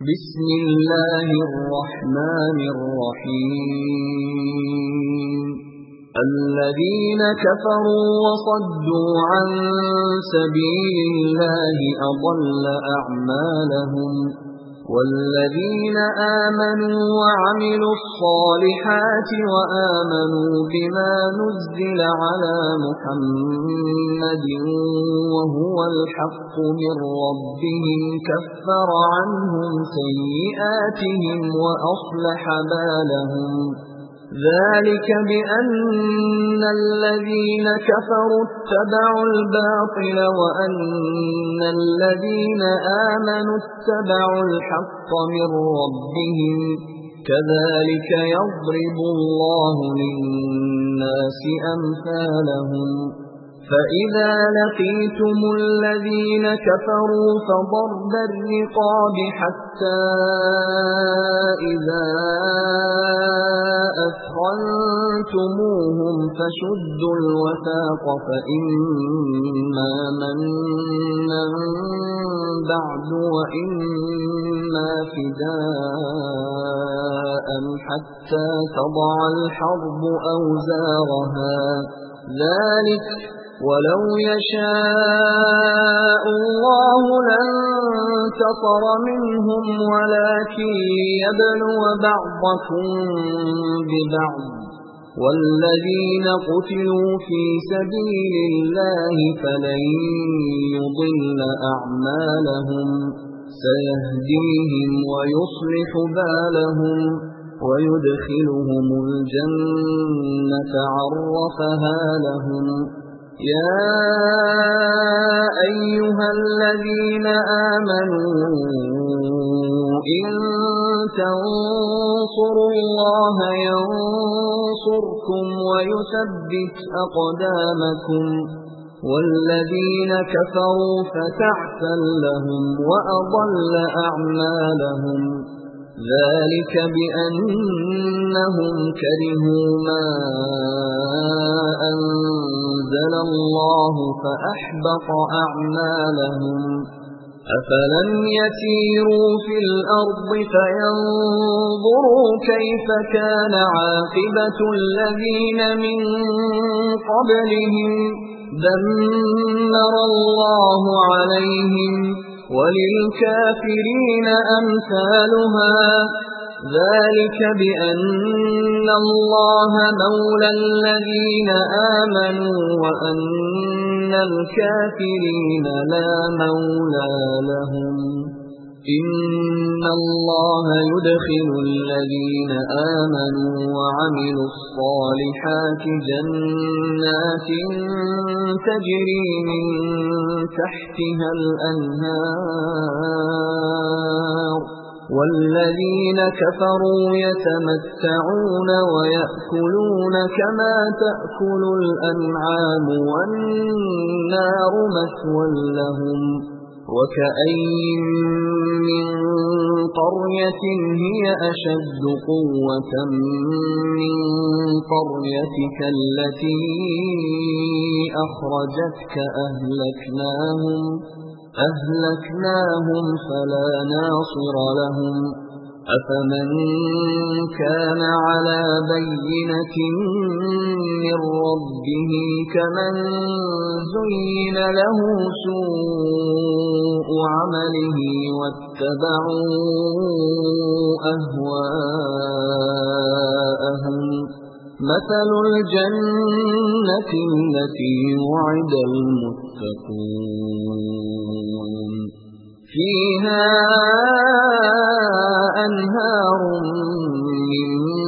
بسم الله الرحمن الرحيم الذين كفروا وصدوا عن سبيل الله أضل أعمالهم والذين آمنوا وعملوا الصالحات وآمنوا بما نزل على محمد وهو الحق من ربهم كفر عنهم سيئاتهم وأصلح بالهم ذلك بأن الذين كفروا اتبعوا الباطل وأن الذين آمنوا اتبعوا الحق من ربهم كذلك يضرب الله للناس أمثالهم فإذا لقيتم الذين كفروا فضرب الرقاب حتى إذا أثخنتموهم فشدوا الوثاق فإما منا بعد وإما فداء حتى تضع الحرب أوزارها ذلك ولو يشاء الله لانتصر منهم ولكن ليبلو بعضكم ببعض والذين قتلوا في سبيل الله فلن يضل أعمالهم سيهديهم ويصلح بالهم ويدخلهم الجنة عرفها لهم يا أيها الذين آمنوا إن تنصروا الله ينصركم ويثبت أقدامكم والذين كفروا فتعسا لهم وأضل أعمالهم ذلك بأنهم كرهوا ما أنزل الله فأحبط أعمالهم أفلم يسيروا في الأرض فينظروا كيف كان عاقبة الذين من قبلهم دمر الله عليهم وللكافرين أمثالها ذلك بأن الله مولى الذين آمنوا وأن الكافرين لا مولى لهم إن الله يدخل الذين آمنوا وعملوا الصالحات جنات تجري من تحتها الأنهار والذين كفروا يتمتعون ويأكلون كما تأكل الأنعام والنار مثوى لهم وكأين من قرية هي أشد قوة من قريتك التي أخرجتك أهلكناهم فلا ناصر لهم أفمن كان على بينة من ربه كمن زين له سوء عمله واتبعوا أهواءهم مثل الجنة التي وعد المتقون فيها أنهار من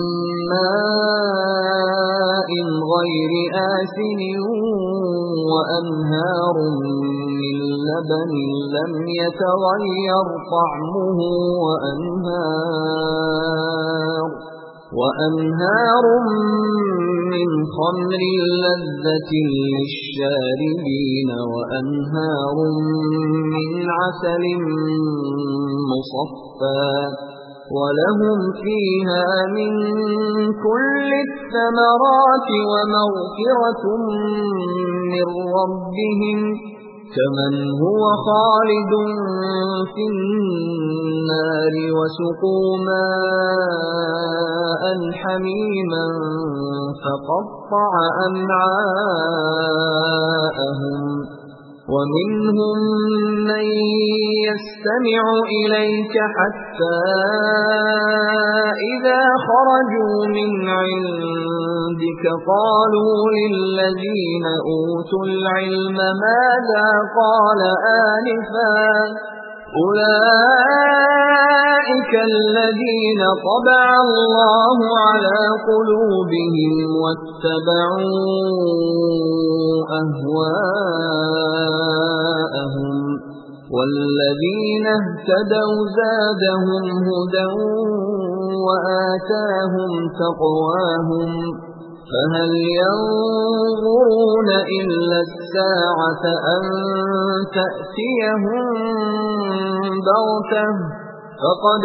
ماء غير آسن وأنهار من لبن لم يتغير طعمه وأنهار من خمر لذة للشاربين وأنهار من عسل مصفى ولهم فيها من كل الثمرات ومغفرة من ربهم كمن هو خالد في النار النَّارِ وَسُقُوا مَاءً حَمِيمًا فَقَطَّعَ أَمْعَاءَهُمْ وَمِنْهُمْ مَنْ يَسْتَمِعُ إِلَيْكَ حَتَّى إِذَا خَرَجُوا مِنْ عِنْدِكَ قَالُوا لِلَّذِينَ أُوتُوا الْعِلْمَ مَاذَا قَالَ آنِفًا أُولَئِكَ الَّذِينَ طَبَعَ اللَّهُ عَلَى قُلُوبِهِمْ وَاتَّبَعُوا أَهْوَاءَهُمْ وَالَّذِينَ اهْتَدَوْا زَادَهُمْ هُدًى وَآتَاهُمْ تَقْوَاهُمْ فَهَلْ يَنظُرُونَ إِلَّا السَّاعَةَ أَن تَأْتِيَهُم بَغْتَةً فَقَدْ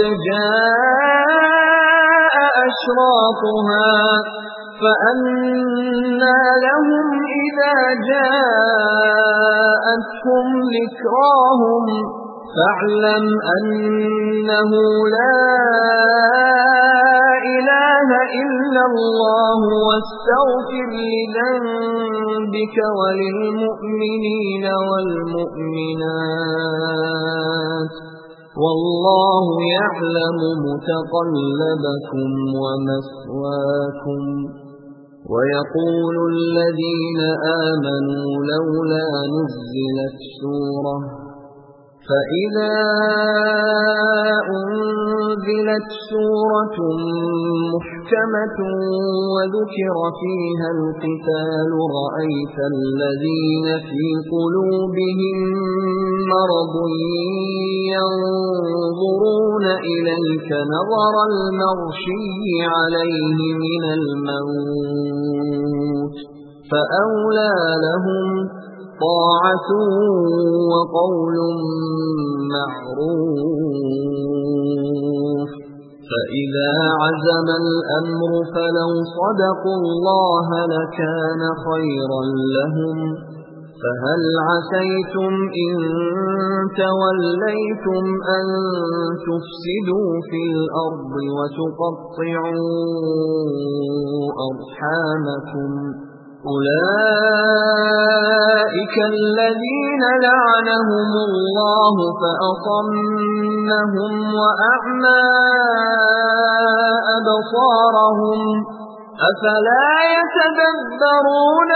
جَاءَ أَشْرَاطُهَا فَأَنَّىٰ لَهُمْ إِذَا جَاءَتْهُمْ ذِكْرَاهُمْ فَاعْلَمْ أَنَّهُ لَا إِلَٰهَ إِلَّا اللَّهُ وَاسْتَغْفِرْ لِذَنبِكَ وَلِلْمُؤْمِنِينَ وَالْمُؤْمِنَاتِ وَاللَّهُ يَعْلَمُ مُتَقَلَّبَكُمْ وَمَثْوَاكُمْ وَيَقُولُ الَّذِينَ آمَنُوا لَوْلَا نُزِّلَتْ سُورَةٌ فَإِذَا أُنزِلَتْ سُورَةٌ مُحْكَمَةٌ وَذُكِرَ فِيهَا الْقِتَالُ رَأَيْتَ الَّذِينَ فِي قُلُوبِهِم مَّرَضٌ يَنظُرُونَ إِلَيْكَ نَظَرَ الْمَغْشِيِّ عَلَيْهِ مِنَ الْمَوْتِ فَأَوْلَىٰ لَهُمْ طَاعَةٌ وَقَوْلٌ مَّعْرُوفٌ فَإِذَا عَزَمَ الْأَمْرُ فَلَوْ صَدَقُوا اللَّهَ لَكَانَ خَيْرًا لَّهُمْ فَهَلْ عَسَيْتُمْ إِن تَوَلَّيْتُمْ أَن تُفْسِدُوا فِي الْأَرْضِ وَتُقَطِّعُوا أَرْحَامَكُمْ أُولَئِكَ الَّذِينَ لَعَنَهُمُ اللَّهُ فَأَصَمَّهُمْ وَأَعْمَىٰ أَبْصَارَهُمْ أَفَلَا يَتَدَبَّرُونَ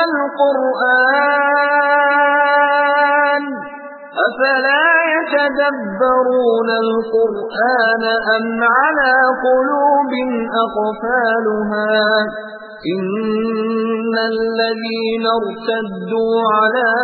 الْقُرْآنَ أَمْ عَلَىٰ قُلُوبٍ أَقْفَالُهَا إِنَّ الَّذِينَ ارْتَدُّوا عَلَىٰ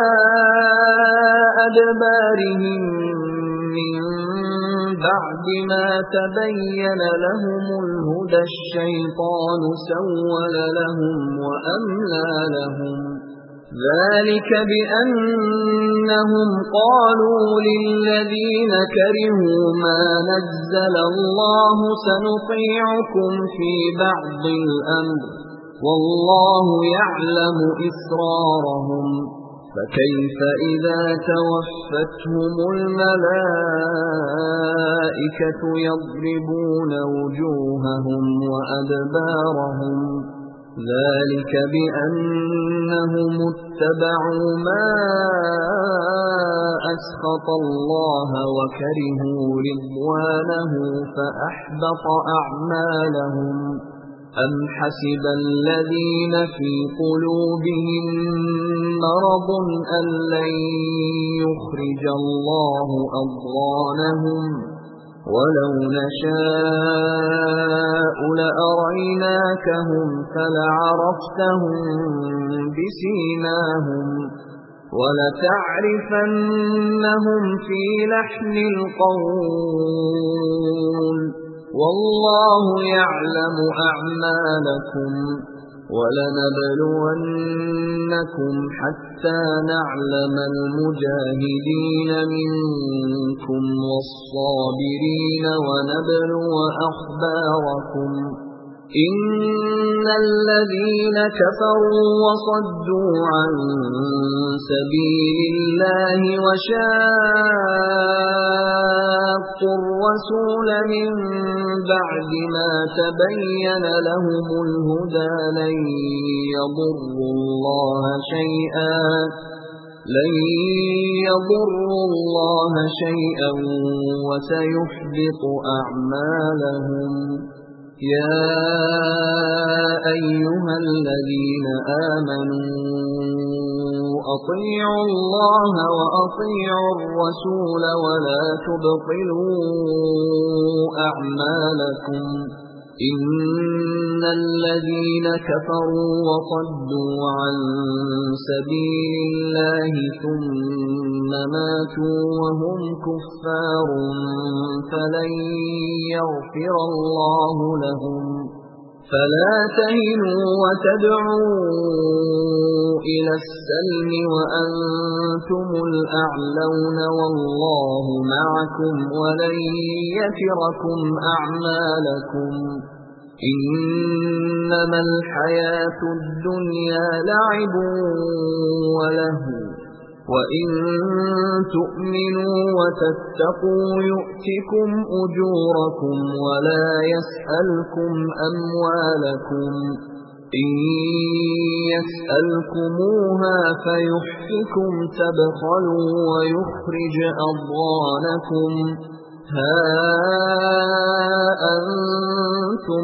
أَدْبَارِهِم مِّن بَعْدِ مَا تَبَيَّنَ لَهُمُ الْهُدَى الشَّيْطَانُ سَوَّلَ لَهُمْ وَأَمْلَىٰ لَهُمْ ذَلِكَ بِأَنَّهُمْ قَالُوا لِلَّذِينَ كَرِهُوا مَا نَزَّلَ اللَّهُ سَنُطِيعُكُمْ فِي بَعْضِ الْأَمْرِ وَاللَّهُ يَعْلَمُ إِسْرَارَهُمْ فَكَيْفَ إِذَا تَوَفَّتْهُمُ الْمَلَائِكَةُ يَضْرِبُونَ وُجُوهَهُمْ وَأَدْبَارَهُمْ ذَلِكَ بِأَنَّهُمُ اتَّبَعُوا مَا أَسْخَطَ اللَّهَ وَكَرِهُوا رِضْوَانَهُ فَأَحْبَطَ أَعْمَالَهُمْ أَمْ حَسِبَ الَّذِينَ فِي قُلُوبِهِم مَّرَضٌ أَن لَّن يُخْرِجَ اللَّهُ أَضْغَانَهُمْ وَلَوْ نَشَاءُ لَأَرَيْنَاكَهُمْ فَلَعَرَفْتَهُم بِسِيمَاهُمْ وَلَتَعْرِفَنَّهُمْ فِي لَحْنِ الْقَوْلِ وَاللَّهُ يَعْلَمُ أَعْمَالَكُمْ وَلَنَبْلُوَنَّكُمْ حَتَّى نَعْلَمَ الْمُجَاهِدِينَ مِنكُمْ وَالصَّابِرِينَ وَنَبْلُوَ أَخْبَارَكُمْ إن الذين كفروا وصدوا عن سبيل الله وشاقوا الرسول من بعد ما تبين لهم الهدى لن يضروا الله شيئا وسيحبط أعمالهم. يا أيها الذين آمنوا أطيعوا الله وأطيعوا الرسول ولا تبطلوا أعمالكم. إن الذين كفروا وصدوا عن سبيل الله ثم ماتوا وهم كفار فلن يغفر الله لهم. فلا تهنوا وتدعوا إلى السلم وأنتم الأعلون والله معكم ولن يتركم أعمالكم. إنما الحياة الدنيا لعب ولهو وإن تؤمنوا وتتقوا يؤتكم أجوركم ولا يسألكم أموالكم. إن يسألكموها فيحفكم تبخلوا ويخرج أضغانكم. ها أنتم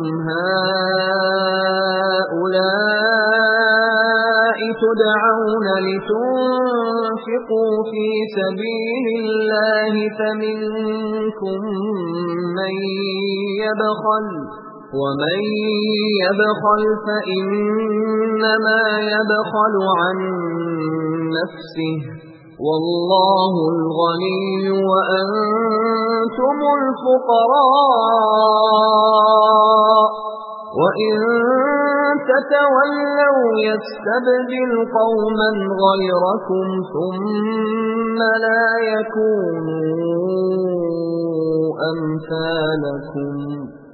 هؤلاء تدعون لتنفقوا في سبيل الله فمنكم من يبخل ومن يبخل فإنما يبخل عن نفسه والله الغني وأنتم الفقراء وإن تتولوا يستبدل قوما غيركم ثم لا يكونوا أمثالكم.